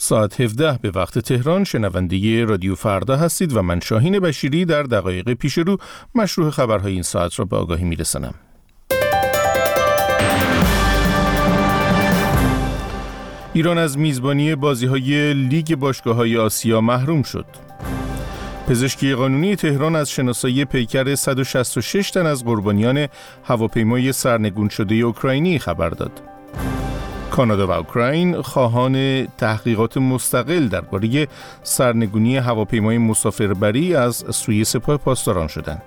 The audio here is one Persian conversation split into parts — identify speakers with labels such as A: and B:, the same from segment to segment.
A: ساعت 17 به وقت تهران شنونده رادیو فردا هستید و من شاهین بشیری در دقایق پیش رو مشروع خبرهای این ساعت را به آگاهی میرسانم. ایران از میزبانی بازی‌های لیگ باشگاه‌های آسیا محروم شد. پزشکی قانونی تهران از شناسایی پیکر 166 تن از قربانیان هواپیمای سرنگون شده اوکراینی خبر داد. کانادا و اوکراین خواهان تحقیقات مستقل درباره سرنگونی هواپیمای مسافربری از سوی سپاه پاسداران شدند.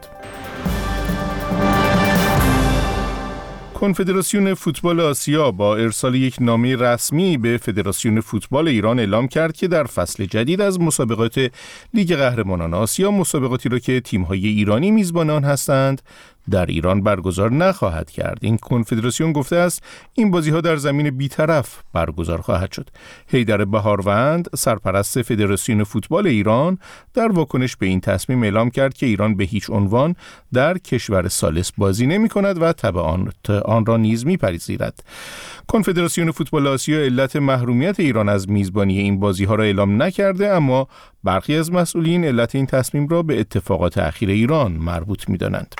A: کنفدراسیون فوتبال آسیا با ارسال یک نامه رسمی به فدراسیون فوتبال ایران اعلام کرد که در فصل جدید از مسابقات لیگ قهرمانان آسیا مسابقاتی را که تیم‌های ایرانی میزبانان هستند در ایران برگزار نخواهد کرد. این کنفدراسیون گفته است این بازی‌ها در زمین بی‌طرف برگزار خواهد شد. حیدر بهاروند سرپرست فدراسیون فوتبال ایران در واکنش به این تصمیم اعلام کرد که ایران به هیچ عنوان در کشور ثالث بازی نمی‌کند و تبعات آن را نیز می‌پذیرد. کنفدراسیون فوتبال آسیا علت محرومیت ایران از میزبانی این بازی‌ها را اعلام نکرده، اما برخی از مسئولین علت این تصمیم را به اتفاقات اخیر ایران مربوط می‌دانند.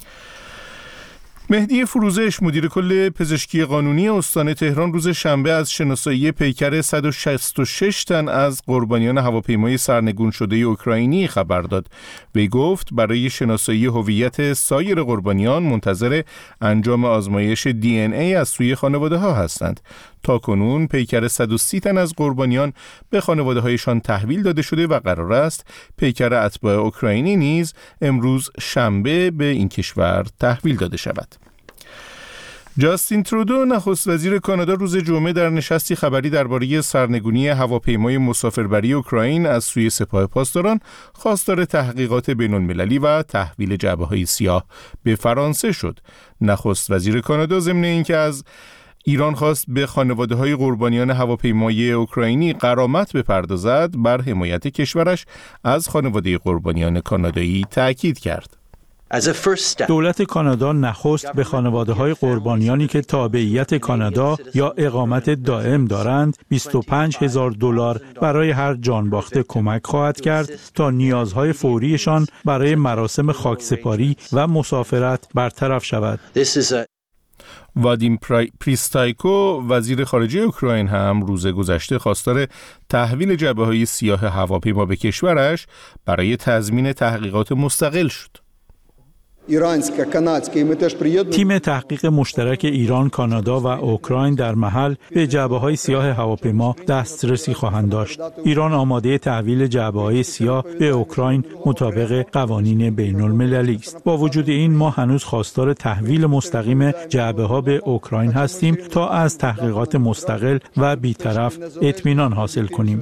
A: مهدی فروزش مدیر کل پزشکی قانونی استان تهران روز شنبه از شناسایی پیکر 166 تن از قربانیان هواپیمای سرنگون شده اوکراینی خبر داد. وی گفت برای شناسایی هویت سایر قربانیان منتظر انجام آزمایش DNA از سوی خانواده ها هستند. تاکنون پیکر 130 تن از قربانیان به خانواده هایشان تحویل داده شده و قرار است پیکر اتباع اوکراینی نیز امروز شنبه به این کشور تحویل داده شود. جاستین ترودو نخست وزیر کانادا روز جمعه در نشستی خبری درباره سرنگونی هواپیمای مسافربری اوکراین از سوی سپاه پاسداران خواستار تحقیقات بین‌المللی و تحویل جعبه‌های سیاه به فرانسه شد. نخست وزیر کانادا ضمن اینکه از ایران خواست به خانواده‌های قربانیان هواپیمای اوکراینی غرامت بپردازد، بر حمایت کشورش از خانواده قربانیان کانادایی تأکید کرد.
B: دولت کانادا نخست به خانواده‌های قربانیانی که تابعیت کانادا یا اقامت دائم دارند $25,000 برای هر جان باخته کمک خواهد کرد تا نیازهای فوریشان برای مراسم خاکسپاری و مسافرت برطرف شود.
A: وادیم پریستایکو وزیر خارجه اوکراین هم روز گذشته خواستار تحویل جعبه‌های سیاه هواپیما به کشورش برای تضمین تحقیقات مستقل شد.
B: تیم تحقیق مشترک ایران، کانادا و اوکراین در محل به جعبه‌های سیاه هواپیما دسترسی خواهند داشت. ایران آماده تحویل جعبه‌های سیاه به اوکراین مطابق قوانین بین‌المللی است. با وجود این ما هنوز خواستار تحویل مستقیم جعبه‌ها به اوکراین هستیم تا از تحقیقات مستقل و بی‌طرف اطمینان حاصل کنیم.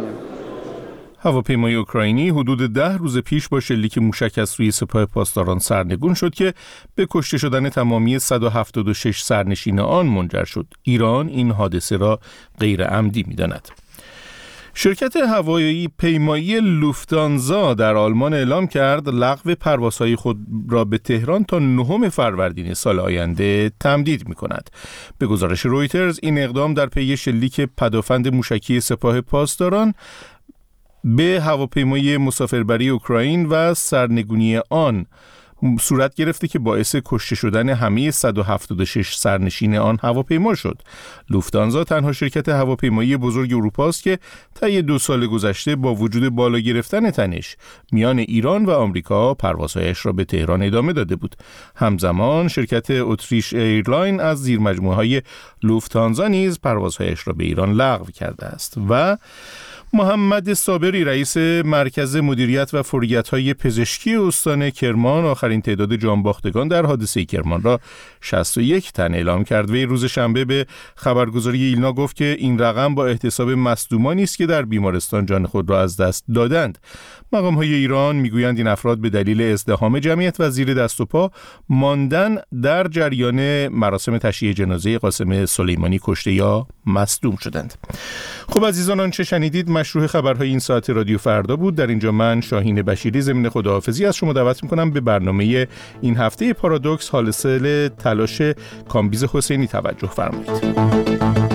A: هواپیمای اوکراینی حدود 10 روز پیش با شلیک موشک از سوی سپاه پاسداران سرنگون شد که به کشته شدن تمامی 176 سرنشین آن منجر شد. ایران این حادثه را غیر عمدی می‌داند. شرکت هوایی پیمایی لوفتانزا در آلمان اعلام کرد لغو پروازهای خود را به تهران تا 9 فروردین سال آینده تمدید می‌کند. به گزارش رویترز این اقدام در پی شلیک پدافند موشکی سپاه پاسداران به هواپیمای مسافربری اوکراین و سرنگونی آن صورت گرفته که باعث کشته شدن همه 176 سرنشین آن هواپیما شد. لوفتانزا تنها شرکت هواپیمایی بزرگ اروپا است که طی 2 سال گذشته با وجود بالا گرفتن تنش میان ایران و آمریکا پروازهایش را به تهران ادامه داده بود. همزمان شرکت اتریش ایرلاین از زیرمجموعه‌های لوفتانزا نیز پروازهایش را به ایران لغو کرده است. و محمد صابری رئیس مرکز مدیریت و فوریت‌های پزشکی استان کرمان آخرین تعداد جانباختگان در حادثه کرمان را 61 تن اعلام کرد. وی روز شنبه به خبرگزاری ایلنا گفت که این رقم با احتساب مصدومانی است که در بیمارستان جان خود را از دست دادند. مقام‌های ایران میگویند این افراد به دلیل ازدحام جمعیت و زیر دست و پا ماندن در جریان مراسم تشییع جنازه قاسم سلیمانی کشته یا مصدوم شدند. خب عزیزان، آنچه شنیدید مشروع خبرهای این ساعت رادیو فردا بود. در اینجا من شاهین بشیری ضمن خداحافظی از شما دعوت میکنم به برنامه این هفته پارادوکس حاصل تلاش کامبیز حسینی توجه فرمایید.